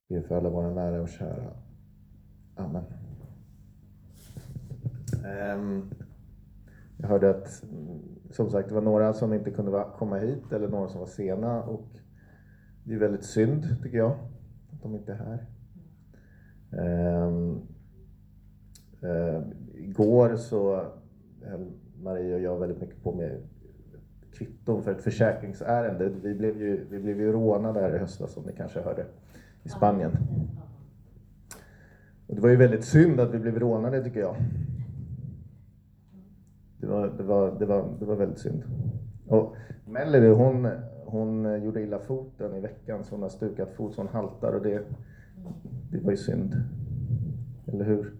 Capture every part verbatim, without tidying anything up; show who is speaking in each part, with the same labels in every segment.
Speaker 1: Be för alla våra nära och kära. Amen. Um, jag hörde att, som sagt, det var några som inte kunde komma hit, eller några som var sena, och det är väldigt synd, tycker jag, att de inte är här. Um, uh, igår så höll Marie och jag väldigt mycket på med kvitton för ett försäkringsärende. Vi blev ju, vi blev ju rånade där i höstas, som ni kanske hörde, i Spanien. Och det var ju väldigt synd att vi blev rånade, tycker jag. Det var, det var, det var, det var väldigt synd. Och Melody, hon, hon gjorde illa foten i veckan, så hon har stukat fot, så hon haltar, och det, det var ju synd. Eller hur?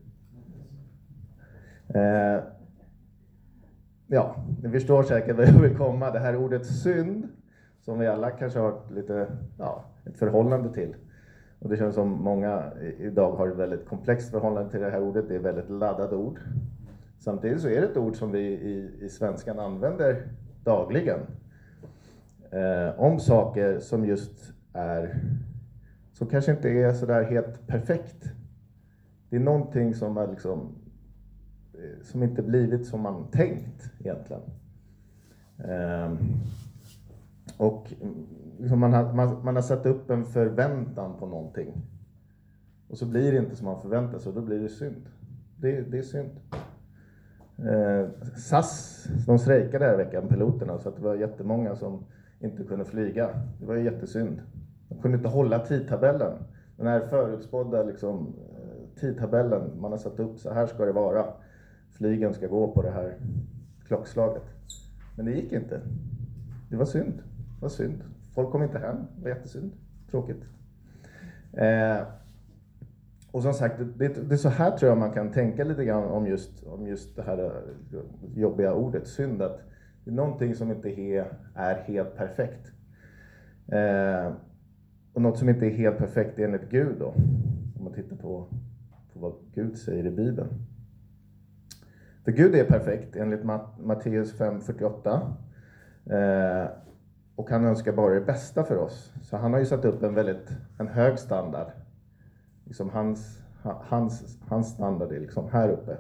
Speaker 1: Eh, ja, ni förstår säkert vad jag vill komma. Det här ordet synd, som vi alla kanske har lite, ja, ett förhållande till. Och det känns som många idag har ett väldigt komplext förhållande till det här ordet. Det är ett väldigt laddat ord. Samtidigt så är det ett ord som vi i, i svenskan använder dagligen. Eh, om saker som just är, som kanske inte är sådär helt perfekt. Det är någonting som är liksom, som inte blivit som man tänkt egentligen. Eh, och liksom man, har, man, man har satt upp en förväntan på någonting. Och så blir det inte som man förväntar sig, och då blir det synd. Det, det är synd. Eh, S A S, de strejkade här i veckan, piloterna, så att det var jättemånga som inte kunde flyga. Det var ju jättesynd. De kunde inte hålla tidtabellen. Den här förutspådda liksom, tidtabellen man har satt upp, så här ska det vara. Flygen ska gå på det här klockslaget. Men det gick inte. Det var synd. Det var synd. Folk kom inte hem. Det var jättesynd. Tråkigt. Eh, och som sagt, det, det är så här tror jag man kan tänka lite grann om just, om just det här jobbiga ordet synd. Att det är någonting som inte är, är helt perfekt. Eh, och något som inte är helt perfekt enligt Gud då. Om man tittar på, på vad Gud säger i Bibeln. För Gud är perfekt enligt Matteus fem fyrtioåtta. Eh, och han önskar bara det bästa för oss. Så han har ju satt upp en väldigt en hög standard. Liksom hans, hans, hans standard är liksom här uppe.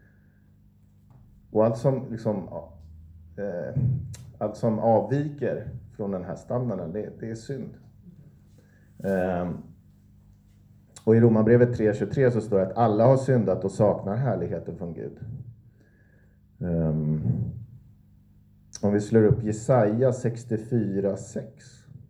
Speaker 1: Och allt som, liksom, eh, allt som avviker från den här standarden, det, det är synd. Eh, och i Romarbrevet tre tjugotre så står det att alla har syndat och saknar härligheten från Gud. Um, om vi slår upp Jesaja sextiofyra sex.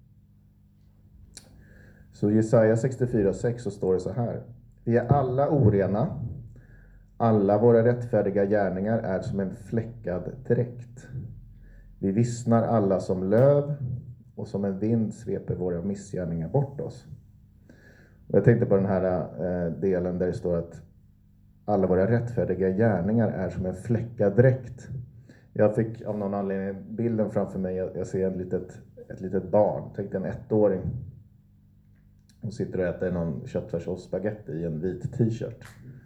Speaker 1: Så Jesaja sextiofyra sex så står det så här. Vi är alla orena. Alla våra rättfärdiga gärningar är som en fläckad dräkt. Vi vissnar alla som löv, och som en vind sveper våra missgärningar bort oss. Och jag tänkte på den här eh, delen där det står att alla våra rättfärdiga gärningar är som en fläckad dräkt. Jag fick av någon anledning bilden framför mig. Jag, jag ser en litet, ett litet barn. Tänkte en ettåring. Hon sitter och äter någon köttfärssås spagetti i en vit t-shirt.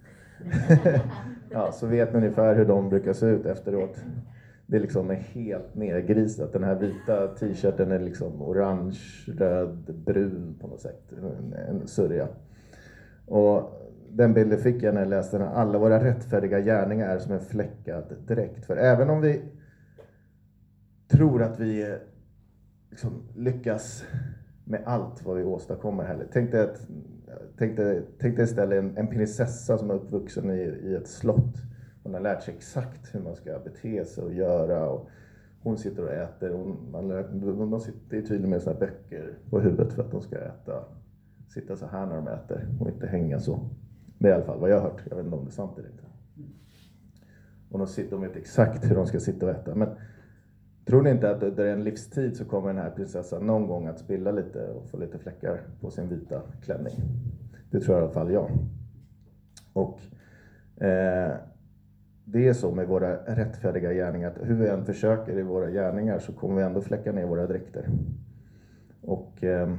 Speaker 1: Ja, så vet ni ungefär hur de brukar se ut efteråt. Det är liksom helt nedgrisat. Den här vita t-shirten är liksom orange, röd, brun på något sätt. En, en sörja. Och den bilden fick jag när jag läste den. Alla våra rättfärdiga gärningar är som en fläckad dräkt. För även om vi tror att vi liksom lyckas med allt vad vi åstadkommer här. Tänk dig, att, tänk dig, tänk dig istället en, en prinsessa som är uppvuxen i, i ett slott. Hon har lärt sig exakt hur man ska bete sig och göra. Och hon sitter och äter. Hon, man lär, de sitter tydligen med såna böcker på huvudet för att de ska äta. Sitta så här när de äter och inte hänga så. Det är i alla fall vad jag har hört. Jag vet inte om det är sant eller inte. Och de, sitter, de vet exakt hur de ska sitta och äta. Men tror ni inte att under en livstid så kommer den här prinsessan någon gång att spilla lite och få lite fläckar på sin vita klänning? Det tror jag i alla fall jag. Och eh, det är så med våra rättfärdiga gärningar. Att hur vi än försöker i våra gärningar så kommer vi ändå fläcka ner våra dräkter. Och... Eh,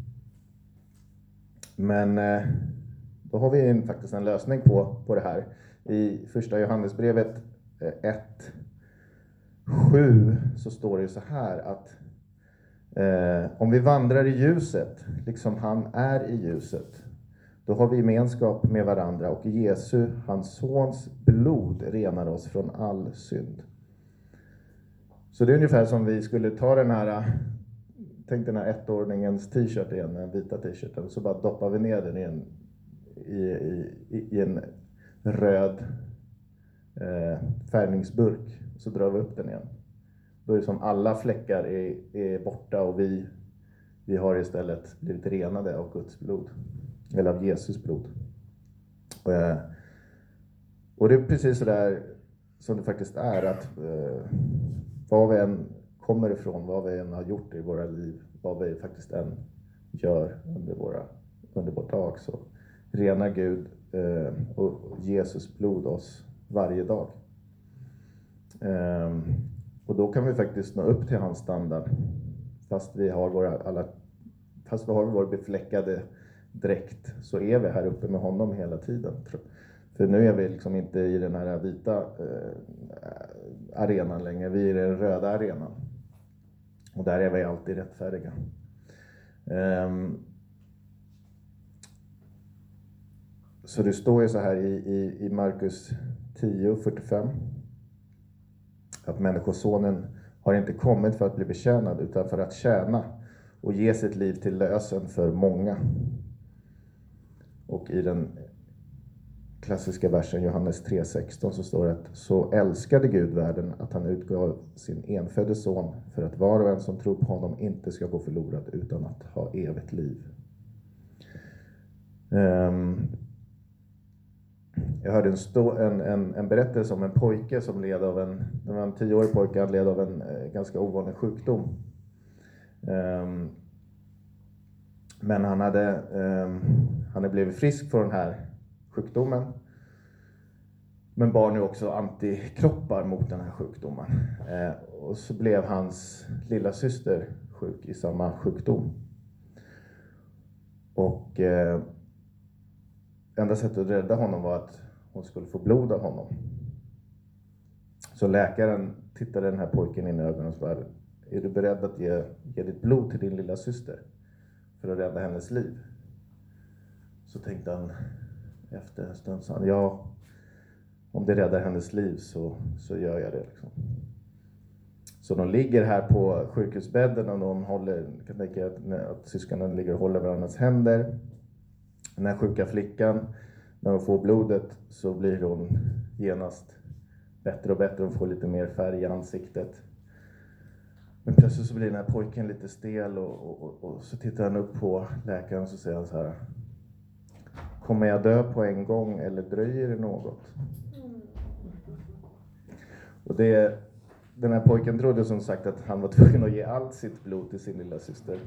Speaker 1: men... Eh, Då har vi en, faktiskt en lösning på, på det här. I första Johannesbrevet ett sju så står det så här att Eh, om vi vandrar i ljuset, liksom han är i ljuset, då har vi gemenskap med varandra och Jesu, hans sons blod, renar oss från all synd. Så det är ungefär som vi skulle ta den här, tänk den här ettordningens t-shirt igen, den vita t-shirten, och så bara doppar vi ner den i en, i, i, i en röd eh, färgningsburk, och så drar vi upp den igen. Då är det som alla fläckar är, är borta och vi, vi har istället blivit renade av Guds blod. Eller av Jesus blod. Och, eh, och det är precis så där som det faktiskt är. Att eh, vad vi än kommer ifrån, vad vi än har gjort i våra liv, vad vi faktiskt än gör under, våra, under vår dag, så renar Gud eh, och Jesus blod oss varje dag. Eh, Och då kan vi faktiskt nå upp till hans standard. Fast vi har våra, alla, fast vi har vår befläckade dräkt, så är vi här uppe med honom hela tiden. För nu är vi liksom inte i den här vita eh, arenan längre. Vi är i den röda arenan. Och där är vi alltid rättfärdiga. Um, så det står ju så här i, i, i Markus tio fyrtiofem. Att människosonen har inte kommit för att bli betjänad, utan för att tjäna och ge sitt liv till lösen för många. Och i den klassiska versen Johannes tre sexton så står det att så älskade Gud världen att han utgav sin enfödde son för att var och en som tror på honom inte ska gå förlorad utan att ha evigt liv. Um, Jag hörde en, stå, en, en, en berättelse om en pojke som led av en, det var en tioårig pojke, han led av en eh, ganska ovanlig sjukdom. Um, men han hade, um, han hade blivit frisk från den här sjukdomen. Men bar nu också antikroppar mot den här sjukdomen. Uh, och så blev hans lilla syster sjuk i samma sjukdom. Och uh, enda sättet att rädda honom var att hon skulle få blod av honom. Så läkaren tittade den här pojken in i ögonen och sa: är du beredd att ge, ge ditt blod till din lilla syster för att rädda hennes liv? Så tänkte han efter en stund, sa han, ja, om det räddar hennes liv så, så gör jag det. Liksom. Så de ligger här på sjukhusbädden och de håller, kan tänka att, att syskonen ligger och håller varandras händer. Den här sjuka flickan, när hon får blodet så blir hon genast bättre och bättre. Hon får lite mer färg i ansiktet. Men plötsligt så blir den här pojken lite stel och, och, och, och så tittar han upp på läkaren och så säger han så här: kommer jag dö på en gång eller dröjer det något? Mm. Och det, den här pojken trodde som sagt att han var tvungen att ge allt sitt blod till sin lilla syster.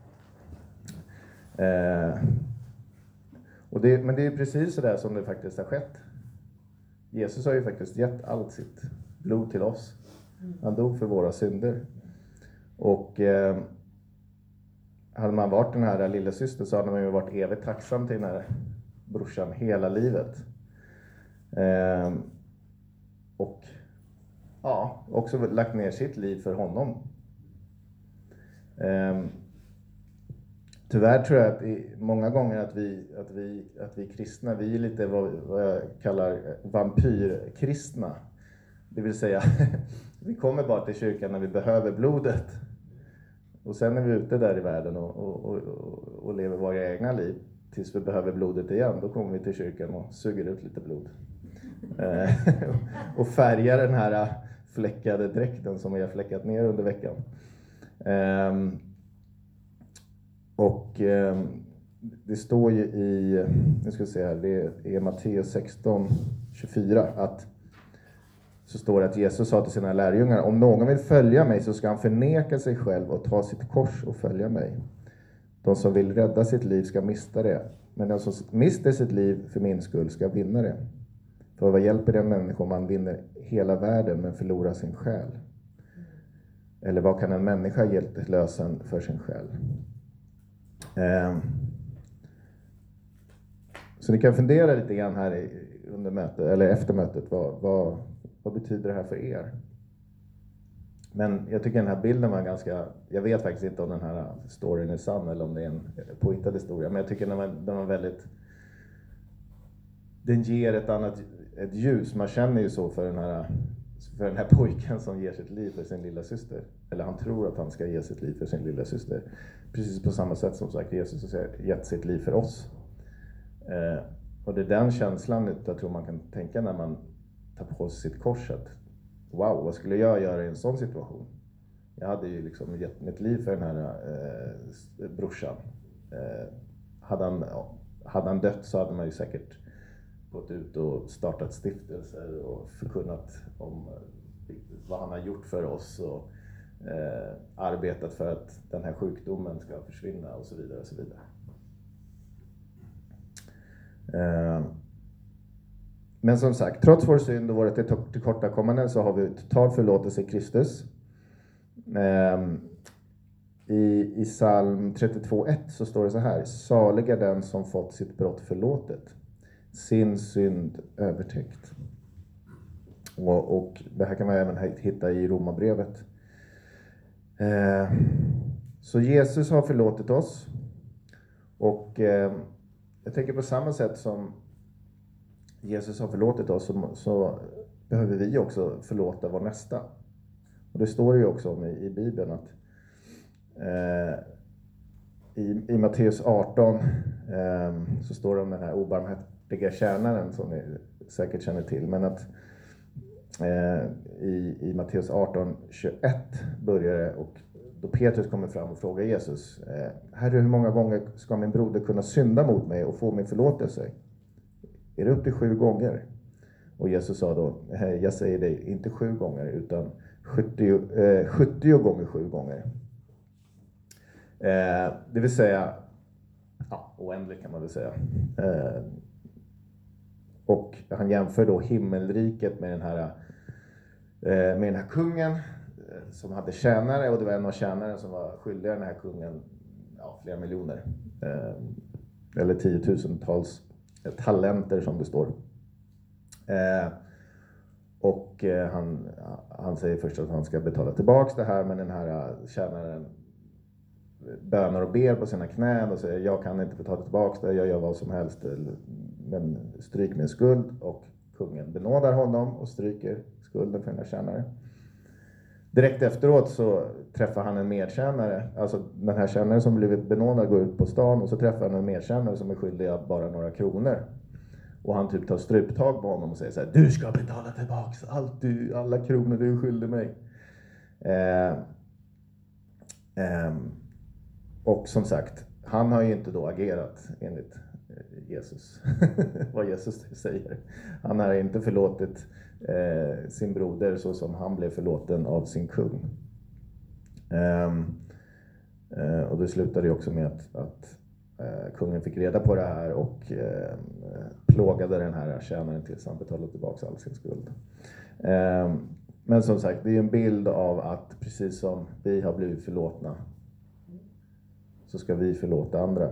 Speaker 1: Eh, Och det, men det är precis så där som det faktiskt har skett. Jesus har ju faktiskt gett allt sitt blod till oss. Han dog för våra synder. Och eh, hade man varit den här lilla syster så hade man ju varit evigt tacksam till den här brorsan hela livet. Eh, och ja, också lagt ner sitt liv för honom. Eh, Tyvärr tror jag att i, många gånger att vi, att, vi, att vi kristna, vi är lite vad, vad jag kallar vampyrkristna. Det vill säga, vi kommer bara till kyrkan när vi behöver blodet. Och sen är vi ute där i världen och, och, och, och lever våra egna liv. Tills vi behöver blodet igen, då kommer vi till kyrkan och suger ut lite blod. Och färgar den här fläckade dräkten som vi har fläckat ner under veckan. Och eh, det står ju i, nu ska jag säga, det är Matteus sexton tjugofyra, att så står det att Jesus sa till sina lärjungar: om någon vill följa mig så ska han förneka sig själv och ta sitt kors och följa mig. De som vill rädda sitt liv ska mista det, men den som mister sitt liv för min skull ska vinna det. För vad hjälper det en människa om man vinner hela världen men förlorar sin själ? Eller vad kan en människa ge till lösen för sin själ? Så ni kan fundera lite grann här under mötet, eller efter mötet, vad, vad, vad betyder det här för er? Men jag tycker den här bilden var ganska, jag vet faktiskt inte om den här storyn är sann eller om det är en påhittad historia, men jag tycker den var, den var väldigt, den ger ett annat ett ljus. Man känner ju så för den här för den här pojken som ger sitt liv för sin lilla syster. Eller han tror att han ska ge sitt liv för sin lilla syster. Precis på samma sätt som sagt Jesus har gett sitt liv för oss. Eh, och det är den känslan jag tror man kan tänka när man tar på sig sitt kors. Att, wow, vad skulle jag göra i en sån situation? Jag hade ju liksom gett mitt liv för den här eh, brorsan. Eh, hade, han, hade han dött så hade man ju säkert gått ut och startat stiftelser och förkunnat om vad han har gjort för oss och eh, arbetat för att den här sjukdomen ska försvinna och så vidare och så vidare. Eh, men som sagt, trots vår synd och våra tillkortakommanden så har vi total förlåtelse i Kristus. Eh, i, I psalm trettiotvå ett så står det så här: salig är den som fått sitt brott förlåtet, sin synd övertäckt. Och, och det här kan man även hitta i Romarbrevet. Eh, så Jesus har förlåtit oss. Och eh, jag tänker på samma sätt som Jesus har förlåtit oss så, så behöver vi också förlåta vår nästa. Och det står ju också om i, i Bibeln att eh, i, i Matteus arton eh, så står det om den här obarmhärtiga tjänaren som ni säkert känner till. Men att eh, i, i Matteus arton tjugoett börjar det, och då Petrus kommer fram och frågar Jesus: eh, Herre, hur många gånger ska min broder kunna synda mot mig och få min förlåtelse? Är det upp till sju gånger? Och Jesus sa då: jag säger dig, inte sju gånger utan sjuttio, eh, sjuttio gånger sju gånger. Eh, det vill säga, ja, oändligt kan man väl säga. Eh, och han jämför då himmelriket med den här, eh, med den här kungen eh, som hade tjänare, och det var en av tjänaren som var skyldig den här kungen ja, flera miljoner. Eh, eller tiotusentals talenter som det står. Eh, och eh, han, han säger först att han ska betala tillbaks det här, men den här tjänaren bönar och ber på sina knän och säger: jag kan inte betala tillbaks det, jag gör vad som helst, men stryk min skuld. Och kungen benådar honom och stryker skulden för den här tjänaren. Direkt efteråt så träffar han en medtjänare, alltså den här tjänaren som blivit benådad går ut på stan, och så träffar han en medtjänare som är skyldig bara några kronor. Och han typ tar struptag på honom och säger så här: du ska betala tillbaks allt du, alla kronor du är skyldig mig. Eh, eh, och som sagt, han har ju inte då agerat enligt Jesus, vad Jesus säger. Han har inte förlåtit eh, sin broder så som han blev förlåten av sin kung. Eh, eh, och det slutade ju också med att, att eh, kungen fick reda på det här och eh, plågade den här tjänaren tills han betalade tillbaka all sin skuld. Eh, men som sagt, det är en bild av att precis som vi har blivit förlåtna så ska vi förlåta andra.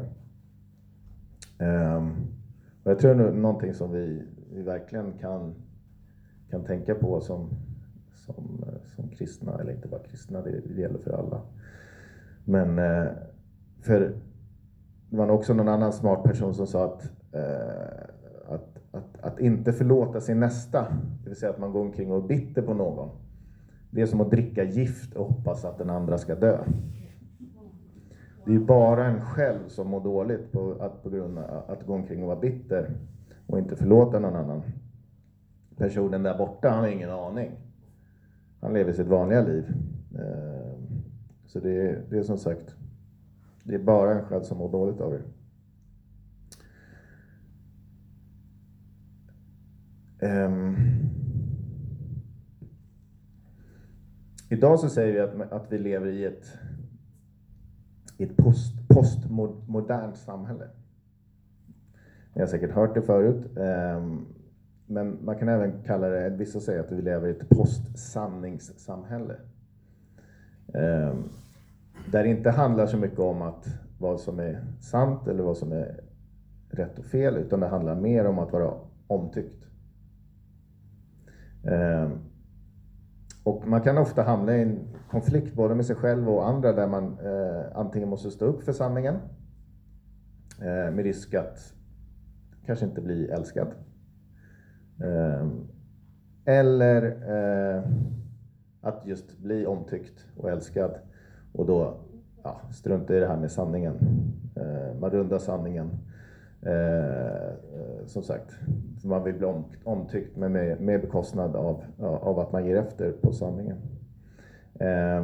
Speaker 1: Um, och jag tror det är någonting som vi, vi verkligen kan, kan tänka på som, som, som kristna, eller inte bara kristna, det, det gäller för alla. Men uh, för det var också någon annan smart person som sa att, uh, att, att, att inte förlåta sin nästa, det vill säga att man går omkring och är bitter på någon, det är som att dricka gift och hoppas att den andra ska dö. Det är bara en själv som mår dåligt på att, på grund av att gå omkring och vara bitter och inte förlåta någon annan. Personen där borta, han har ingen aning. Han lever sitt vanliga liv. Så det är, det är som sagt, det är bara en själv som mår dåligt av det. Um, idag så säger vi att, att vi lever i ett i ett post, postmodernt samhälle. Ni har säkert hört det förut. Um, men man kan även kalla det, vissa säger att vi lever i ett postsanningssamhälle. Um, där det inte handlar så mycket om att vad som är sant eller vad som är rätt och fel, utan det handlar mer om att vara omtyckt. Um, Och man kan ofta hamna i en konflikt både med sig själv och andra där man eh, antingen måste stå upp för sanningen eh, med risk att kanske inte bli älskad. Eh, eller eh, att just bli omtyckt och älskad och då ja, strunta i det här med sanningen. Eh, man rundar sanningen. Eh, som sagt, man vill bli om, omtyckt men med, med bekostnad av, av att man ger efter på sanningen. Eh,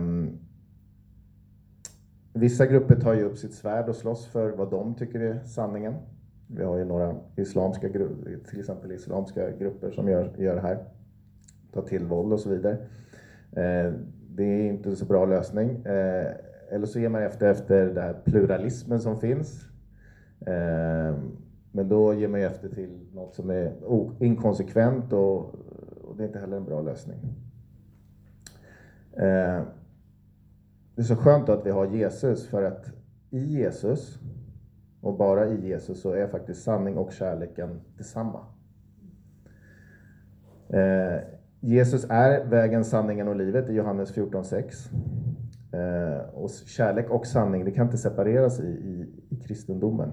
Speaker 1: vissa grupper tar ju upp sitt svärd och slåss för vad de tycker är sanningen. Vi har ju några islamska grupper, till exempel islamska grupper som gör, gör det här. Tar till våld och så vidare. Eh, det är inte så bra lösning. Eh, eller så ger man efter efter den här pluralismen som finns. Eh, men då ger man efter till något som är inkonsekvent och, och det är inte heller en bra lösning. Eh, det är så skönt att vi har Jesus, för att i Jesus och bara i Jesus så är faktiskt sanning och kärleken detsamma. Eh, Jesus är vägen, sanningen och livet i Johannes fjorton sex. Eh, och kärlek och sanning, det kan inte separeras i, i, i kristendomen.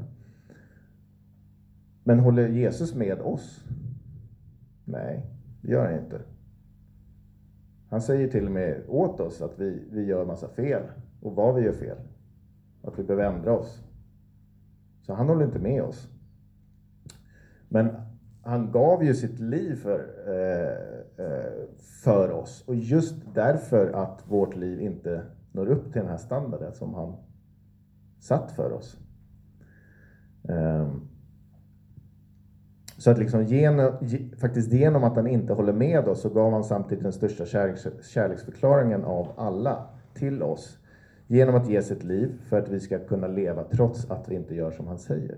Speaker 1: Men håller Jesus med oss? Nej, det gör han inte. Han säger till och med åt oss att vi, vi gör massa fel. Och vad vi gör fel. Att vi behöver ändra oss. Så han håller inte med oss. Men han gav ju sitt liv för, eh, för oss. Och just därför att vårt liv inte når upp till den här standarden som han satt för oss. Eh, så att liksom genom, faktiskt genom att han inte håller med oss så gav han samtidigt den största kärleks, kärleksförklaringen av alla till oss. Genom att ge sitt liv för att vi ska kunna leva trots att vi inte gör som han säger.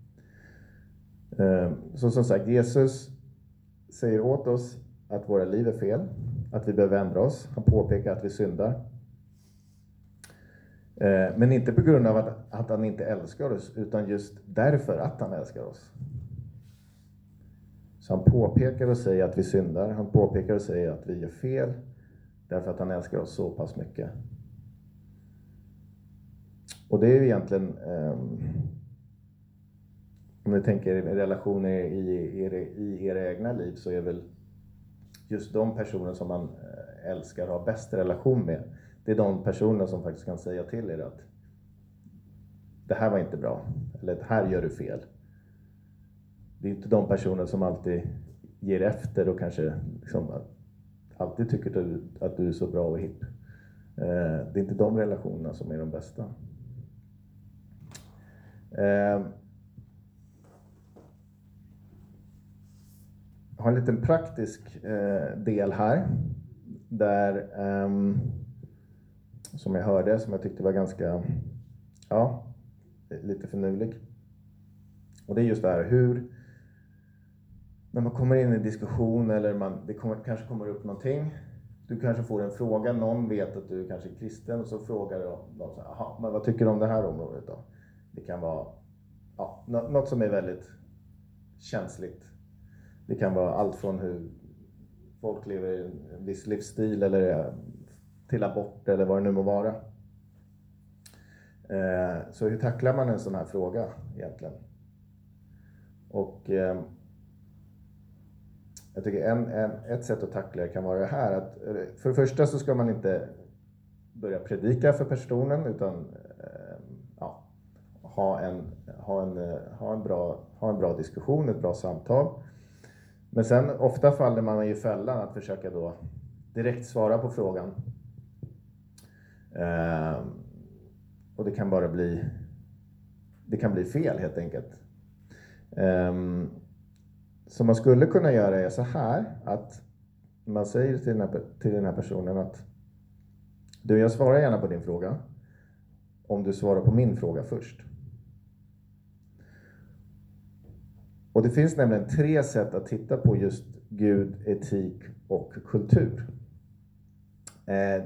Speaker 1: Så som sagt, Jesus säger åt oss att våra liv är fel. Att vi behöver ändra oss. Han påpekar att vi syndar. Men inte på grund av att, att han inte älskar oss, utan just därför att han älskar oss. Så han påpekar och säger att vi syndar. Han påpekar och säger att vi gör fel. Därför att han älskar oss så pass mycket. Och det är ju egentligen, um, om ni tänker relationer i, i, i era egna liv, så är väl just de personer som man älskar och har bäst relation med. Det är de personer som faktiskt kan säga till er att det här var inte bra. Eller det här gör du fel. Det är inte de personer som alltid ger efter och kanske liksom alltid tycker att du, att du är så bra och hipp. Eh, det är inte de relationerna som är de bästa. Eh, jag har en liten praktisk eh, del här. Där, eh, som jag hörde, som jag tyckte var ganska, ja, lite förnulig. Och det är just det här hur, när man kommer in i en diskussion eller man, det kommer, kanske kommer upp någonting. Du kanske får en fråga, någon vet att du kanske är kristen och så frågar de, de så här, aha, men vad tycker du om det här området då? Det kan vara ja, något som är väldigt känsligt. Det kan vara allt från hur folk lever en viss livsstil eller till abort eller vad det nu må vara. Eh, så hur tacklar man en sån här fråga egentligen? Och eh, jag tycker en, en, ett sätt att tackla det kan vara det här. Att, för det första så ska man inte börja predika för personen, utan eh, ja, ha, en, ha, en, ha, en bra, ha en bra diskussion, ett bra samtal. Men sen ofta faller man i fällan att försöka då direkt svara på frågan. Eh, och det kan bara bli, det kan bli fel helt enkelt. Eh, Så man skulle kunna göra är så här, att man säger till den här, till den här personen att du, jag svarar gärna på din fråga om du svarar på min fråga först. Och det finns nämligen tre sätt att titta på just Gud, etik och kultur. Eh,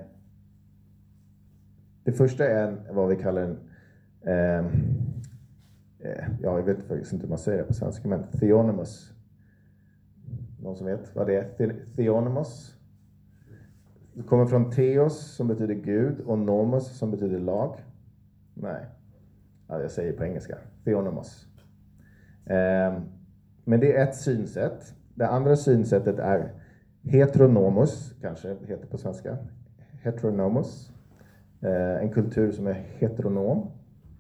Speaker 1: det första är vad vi kallar en, eh, eh, ja, jag vet faktiskt inte hur man säger det på svenska, men theonomous. Någon som vet vad det är? Theonomos. Det kommer från theos som betyder Gud och nomos som betyder lag. Nej, ja, jag säger på engelska. Theonomos. Eh, men det är ett synsätt. Det andra synsättet är heteronomos, kanske heter på svenska. Heteronomos. Eh, en kultur som är heteronom.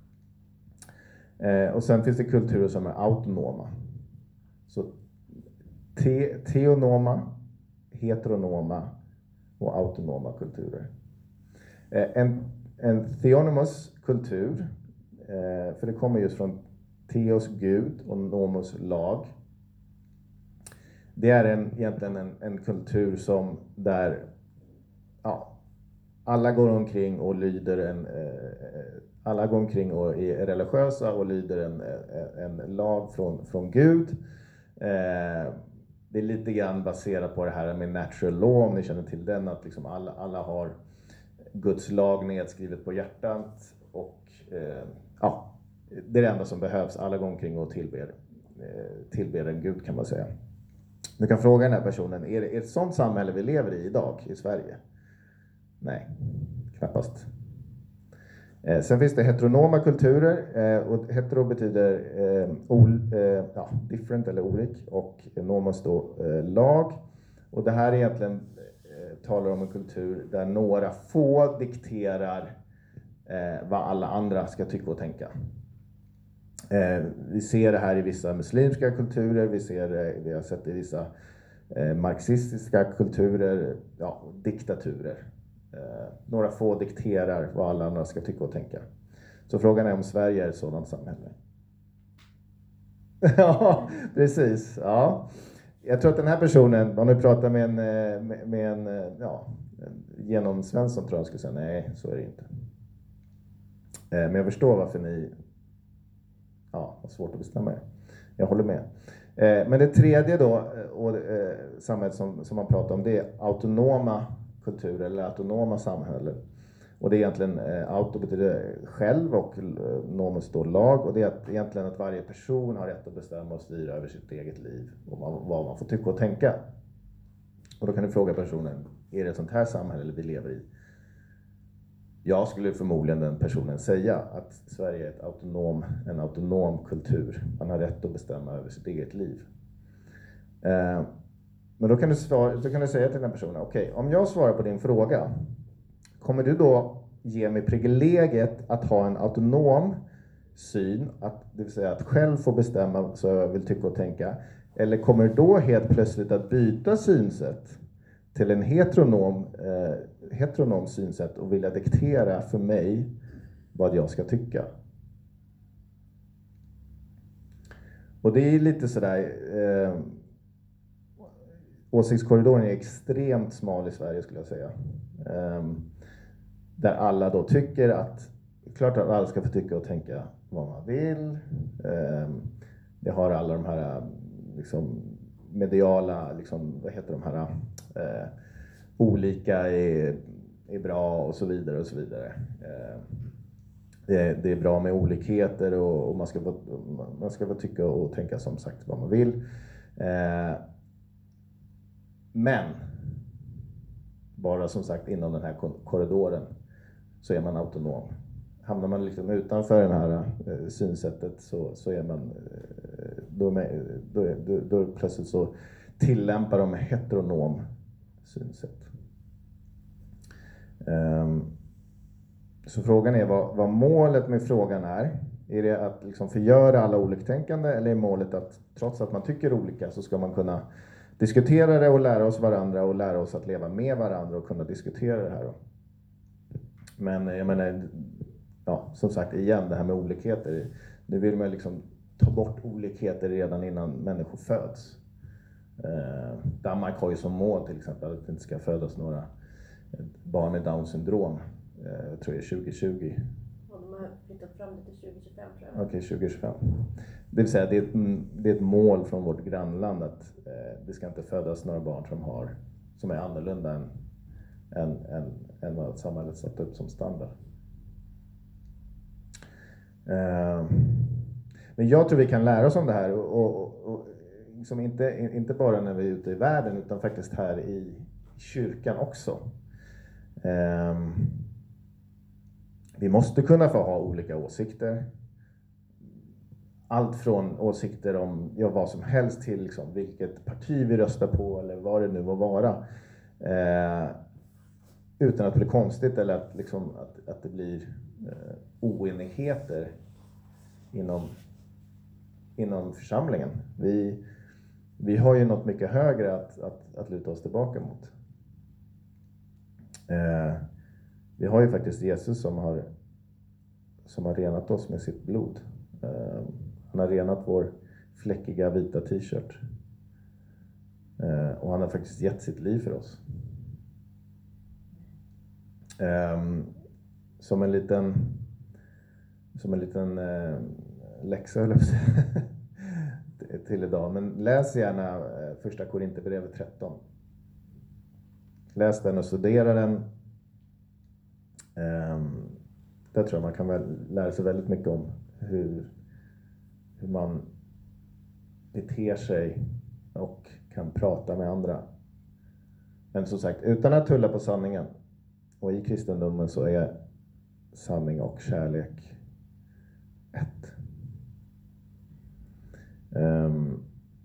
Speaker 1: Eh, och sen finns det kulturer som är autonoma. Så te, teonoma, heteronoma och autonoma kulturer. Eh, en, en theonomos kultur, eh, för det kommer just från theos Gud och nomos lag. Det är en, egentligen en, en kultur som där ja, alla går omkring och lyder en eh, alla går omkring och är religiösa och lyder en, en, en lag från, från Gud. Eh, det är lite grann baserat på det här med natural law, om ni känner till den, att liksom alla, alla har Guds lag nedskrivet på hjärtat och eh, ja, det är det enda som behövs. Alla går omkring och tillber, eh, tillber en Gud, kan man säga. Du kan fråga den här personen, är det, är det ett sånt samhälle vi lever i idag i Sverige? Nej, knappast. Eh, sen finns det heteronoma kulturer, eh, och hetero betyder eh, ol, eh, ja, different eller olik, och nomos då eh, lag. Och det här egentligen eh, talar om en kultur där några få dikterar eh, vad alla andra ska tycka och tänka. Eh, vi ser det här i vissa muslimska kulturer, vi ser det, vi har sett det i vissa eh, marxistiska kulturer, ja, diktaturer. Eh, några få dikterar vad alla andra ska tycka och tänka. Så frågan är om Sverige är ett sådant samhälle. Ja, precis. Ja. Jag tror att den här personen, om du pratar med en, med, med en, ja, en genom Svensson, tror jag skulle säga, nej, så är det inte. Eh, men jag förstår varför ni ja, har svårt att bestämma er. Jag håller med. Eh, men det tredje då, och eh, samhället som, som man pratar om, det är autonoma kulturer eller autonoma samhällen. Och det är egentligen, eh, auto betyder själv och eh, nomos då lag. Och det är att, egentligen att varje person har rätt att bestämma och styra över sitt eget liv. Och man, vad man får tycka och tänka. Och då kan du fråga personen, är det ett sånt här samhälle vi lever i? Jag skulle förmodligen den personen säga att Sverige är ett autonom, en autonom kultur. Man har rätt att bestämma över sitt eget liv. Eh, men då kan, du svara, då kan du säga till den personen, okej, okay, om jag svarar på din fråga, kommer du då ge mig privilegiet att ha en autonom syn, att, det vill säga att själv få bestämma så jag vill tycka och tänka, eller kommer du då helt plötsligt att byta synsätt till en heteronom, eh, heteronom synsätt och vilja diktera för mig vad jag ska tycka? Och det är lite sådär, eh, åsiktskorridoren är extremt smal i Sverige, skulle jag säga. Eh, där alla då tycker att, klart att alla ska få tycka och tänka vad man vill. Eh, det har alla de här liksom mediala, liksom, vad heter de här, eh, olika är, är bra och så vidare och så vidare. Eh, det, är, det är bra med olikheter och, och man ska man ska få tycka och tänka som sagt vad man vill. Eh, men bara som sagt inom den här korridoren så är man autonom. Hamnar man liksom utanför det här eh, synsättet så, så är man eh, då, med, då, då, då plötsligt så tillämpar de heteronom synsätt. Um, så frågan är vad, vad målet med frågan är. Är det att liksom förgöra alla oliktänkande, eller är målet att trots att man tycker olika så ska man kunna diskutera det och lära oss varandra och lära oss att leva med varandra och kunna diskutera det här då? Men jag menar, ja, som sagt igen, det här med olikheter. Nu vill man liksom ta bort olikheter redan innan människor föds. Eh, Danmark har ju som mål till exempel att det inte ska födas några barn med Down syndrom. Eh, jag tror det är tjugo tjugo.
Speaker 2: Ja, de har flyttat fram det till tjugo tjugofem, tror jag.
Speaker 1: Okej, tjugo tjugofem. Det vill säga, det är ett, det är ett mål från vårt grannland att eh, det ska inte födas några barn som, har, som är annorlunda än, än, än, än vad samhället satt upp som standard. Eh, men jag tror vi kan lära oss om det här och, och, och liksom inte, inte bara när vi är ute i världen utan faktiskt här i kyrkan också. Um, vi måste kunna få ha olika åsikter. Allt från åsikter om ja, vad som helst till liksom, vilket parti vi röstar på eller vad det nu må vara. Uh, utan att det blir konstigt eller att, liksom, att, att det blir uh, oenigheter inom, inom församlingen. Vi, vi har ju något mycket högre att, att, att luta oss tillbaka mot. Eh, vi har ju faktiskt Jesus som har, som har renat oss med sitt blod. Eh, han har renat vår fläckiga vita t-shirt. Eh, och han har faktiskt gett sitt liv för oss. Eh, som en liten, som en liten eh, läxa höll jag på att säga, till idag. Men läs gärna eh, första Korinthierbrevet tretton. Läs den och studera den. Um, där tror jag man kan väl lära sig väldigt mycket om hur, hur man beter sig och kan prata med andra. Men som sagt, utan att tulla på sanningen. Och i kristendomen så är sanning och kärlek ett. Um,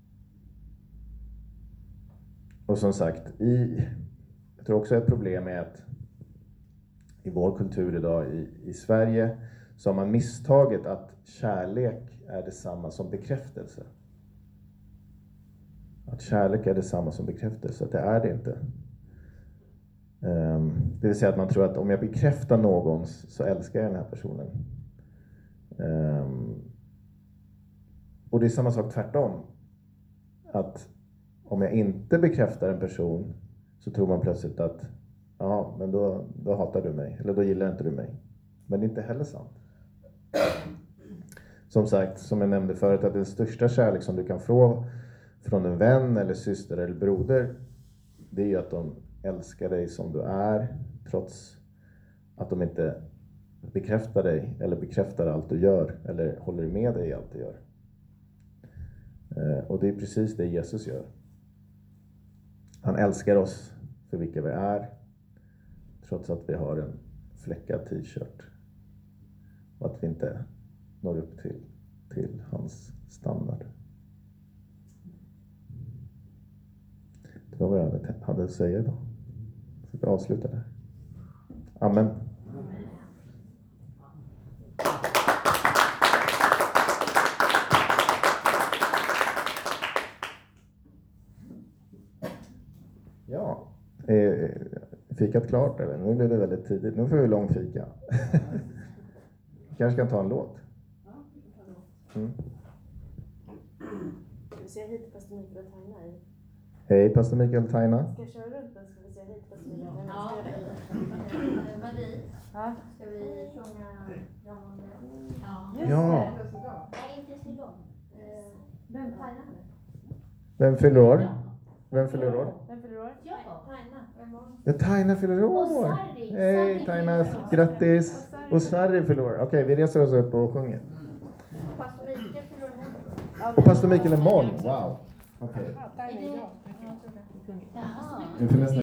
Speaker 1: och som sagt, i... Jag tror också ett problem är att i vår kultur idag i, i Sverige så har man misstagit att kärlek är detsamma som bekräftelse. Att kärlek är detsamma som bekräftelse. Det är det inte. Um, det vill säga att man tror att om jag bekräftar någon så älskar jag den här personen. Um, och det är samma sak tvärtom. Att om jag inte bekräftar en person så tror man plötsligt att ja, men då, då hatar du mig. Eller då gillar inte du mig. Men det är inte heller sant. Som sagt, som jag nämnde förut, att den största kärlek som du kan få från en vän eller syster eller broder, det är ju att de älskar dig som du är, trots att de inte bekräftar dig eller bekräftar allt du gör eller håller med dig i allt du gör. Och det är precis det Jesus gör. Han älskar oss för vilka vi är, trots att vi har en fläckad t-shirt och att vi inte når upp till, till hans standard. Det var vad jag hade att säga idag. Så vi avslutar där. Amen. Ja, eh, fikat klart eller? Nu blev det väldigt tidigt. Nu får vi lång fika. Kanske kan ta en låt.
Speaker 2: Ja, vi kan ta en låt.
Speaker 1: Mm.
Speaker 2: Ska vi säga hej till pastor Mikael och Taina i?
Speaker 1: Hej pastor Mikael och Taina.
Speaker 2: Ska jag köra runt den? Ska vi säga hej till pastor Mikael?
Speaker 3: Ja. Marie,
Speaker 2: Ja.
Speaker 3: ska vi sjunga Ja, ja.
Speaker 2: Just
Speaker 1: Ja.
Speaker 2: det.
Speaker 3: Nej, inte så långt.
Speaker 2: Vem?
Speaker 3: Taina.
Speaker 1: Vem fyller år? Vem fyller år?
Speaker 2: Vem fyller år?
Speaker 3: Ja, Taina.
Speaker 1: Ja, Taina fyller år.
Speaker 3: Och Sarri.
Speaker 1: Hej
Speaker 3: Sarri
Speaker 1: Taina,
Speaker 3: fyller år.
Speaker 1: grattis. Och Sarri fyller år. Okej, vi reser oss upp och sjunger.
Speaker 3: Pastor Mikael fyller år imorgon.
Speaker 1: Och pastor Mikael imorgon. Wow. Okej.
Speaker 2: Ja, Taina idag.
Speaker 3: Jaha.
Speaker 1: Inför nästa